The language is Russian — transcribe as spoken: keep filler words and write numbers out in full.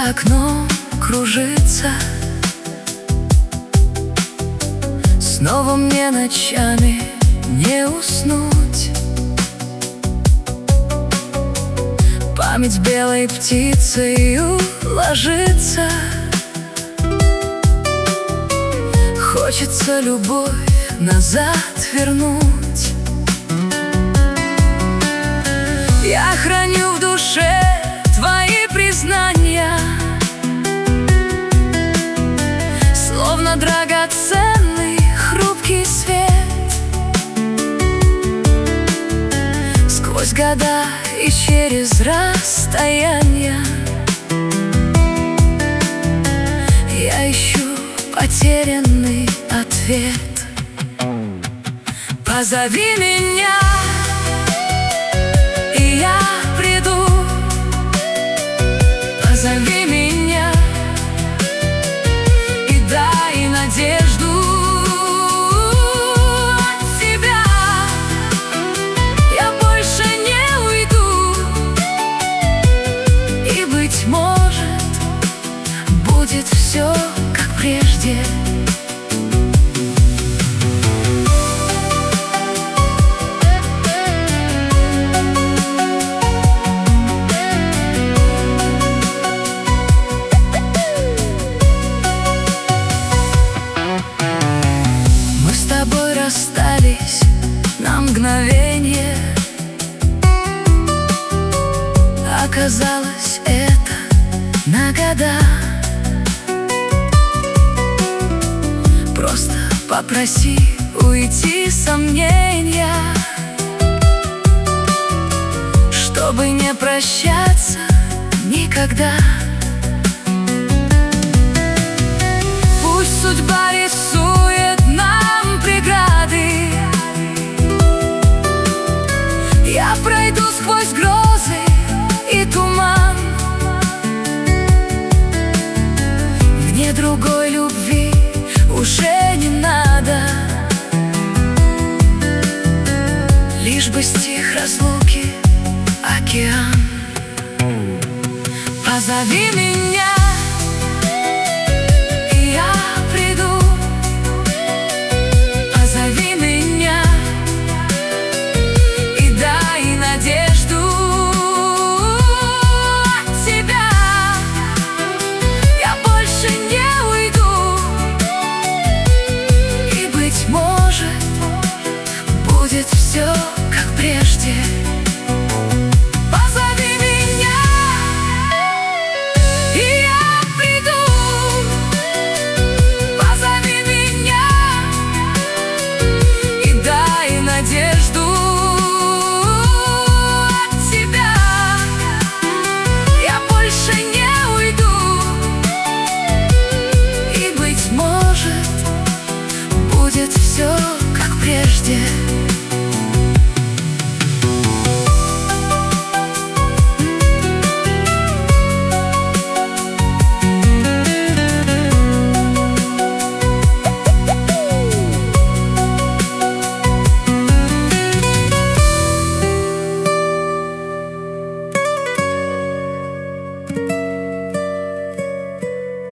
за окном кружится. Снова мне ночами не уснуть. Память белой птицей ложится. Хочется любовь назад вернуть. Я храню в душе твои признания, словно драгоценный хрупкий свет. Сквозь года и через расстояния я ищу потерянный ответ. Позови меня, и я приду. Позови меня и дай надежду. От тебя я больше не уйду. И, быть может, будет все как прежде. Расстались на мгновенье. Оказалось, это на года. Просто попроси уйти сомнения, чтобы не прощаться никогда. Пусть судьба рисует нам преграды, я пройду сквозь грозы и туман. Мне другой любви уже не надо, лишь бы стих разлуки океан. Позови меня,